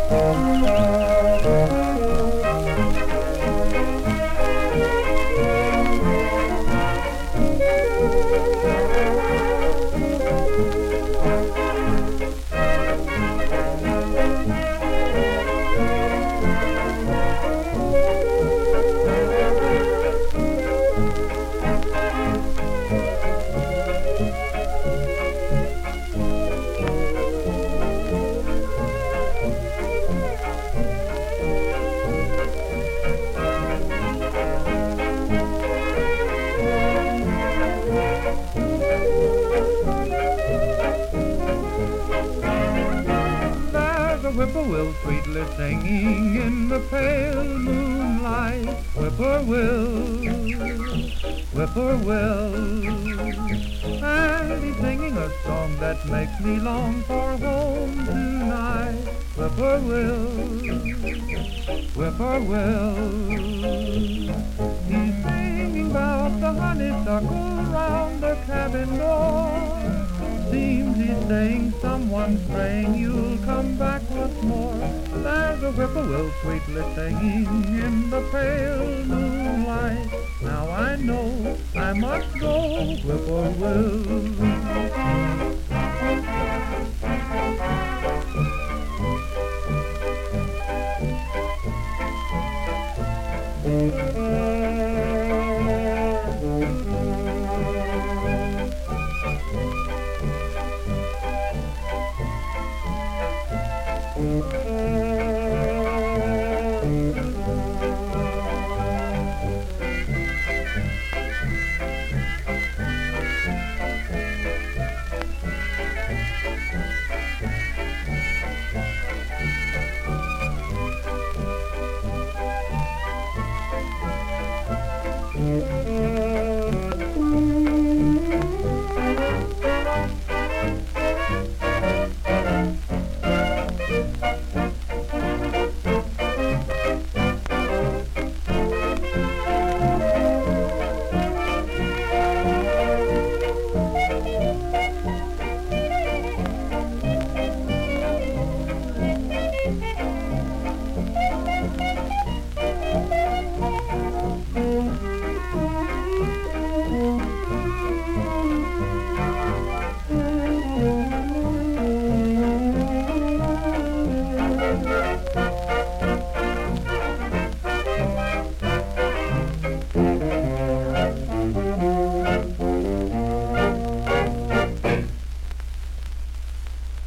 Whippoorwill sweetly singing in the pale moonlight. Whippoorwill, whippoorwill, and he's singing a song that makes me long for home tonight. Whippoorwill, whippoorwill, he's singing about the honeysuckle round the cabin door. Seems he's saying, someone's praying you'll come back once more. There's a whippoorwill sweetly singing in the pale moonlight. Now I know I must go, whippoorwill.